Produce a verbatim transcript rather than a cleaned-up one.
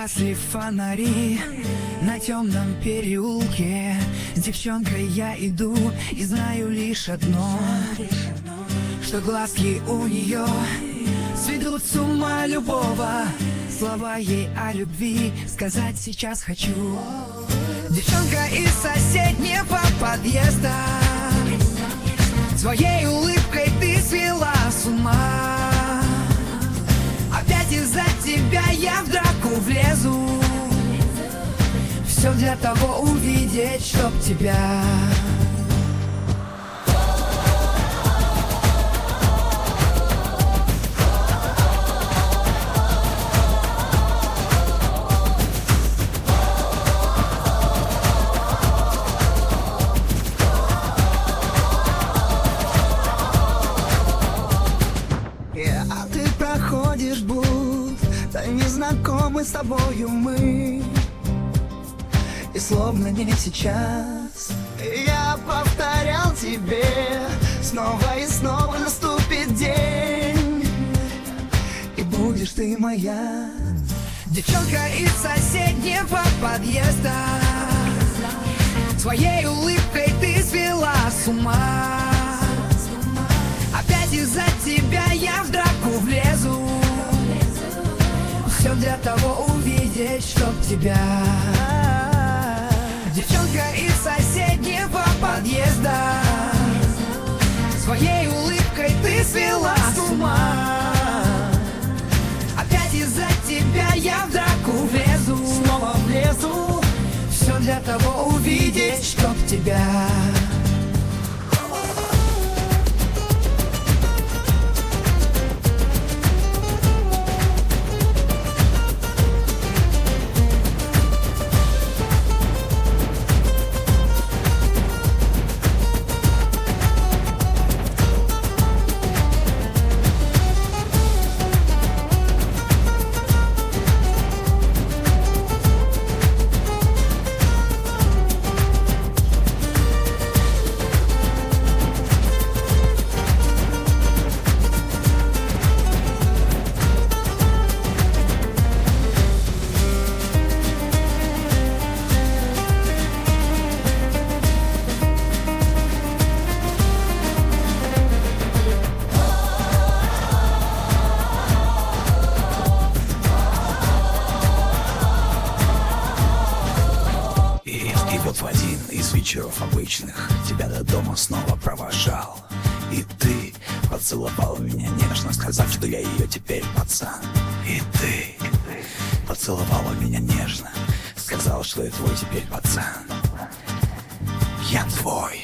Погасли фонари на темном переулке. С девчонкой я иду и знаю лишь одно, что глазки у нее сведут с ума любого. Слова ей о любви сказать сейчас хочу. Девчонка из соседнего подъезда, своей улыбкой ты свела с ума. Опять из-за тебя я в драку влезу. Все для того увидеть, чтоб тебя. А ты проходишь будто незнакомы с тобою мы. И словно не сейчас я повторял тебе, снова и снова наступит день, и будешь ты моя. Девчонка из соседнего подъезда, своей улыбкой ты свела с ума. Опять из-за тебя я в драку влезу. Все для того увидеть, чтоб тебя. Девчонка из соседнего подъезда, своей улыбкой ты свела с ума. Опять из-за тебя я в драку влезу. Снова влезу. Все для того увидеть, чтоб тебя. В один из вечеров обычных тебя до дома снова провожал, и ты поцеловал меня нежно, сказав, что я ее теперь пацан. И ты поцеловала меня нежно, сказал, что я твой теперь пацан. Я твой.